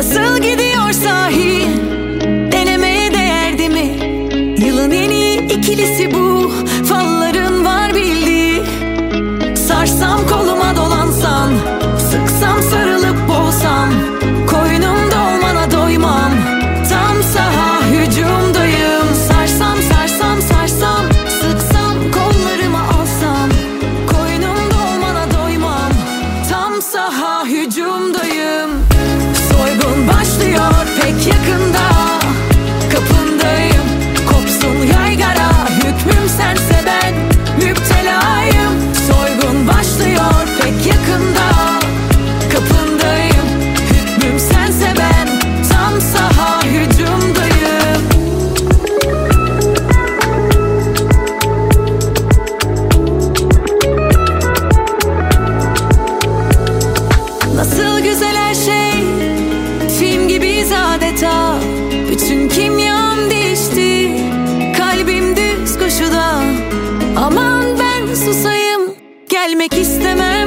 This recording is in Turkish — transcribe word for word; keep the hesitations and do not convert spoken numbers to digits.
Nasıl gidiyor sahi? Denemeye değerdi mi? Yılın en iyi ikilisi bu. Falların var bildiği. Sarsam koluma dolansan, sıksam sarılıp boğsam, koynumda olmana doymam. Tam saha hücumdayım. Sarsam sarsam sarsam, sıksam kollarıma alsam, koynumda olmana doymam. Tam saha hücumdayım. Soygun başlıyor pek yakında. Kapındayım, kopsun yaygara. Hükmüm sense ben müptelayım. Soygun başlıyor pek yakında. Kapındayım, hükmüm sense ben. Tam saha hücumdayım. Nasıl güzel her şey, film gibiyiz adeta. Bütün kimyam değişti, kalbim düz koşuda. Aman ben susayım, gelmek istemem.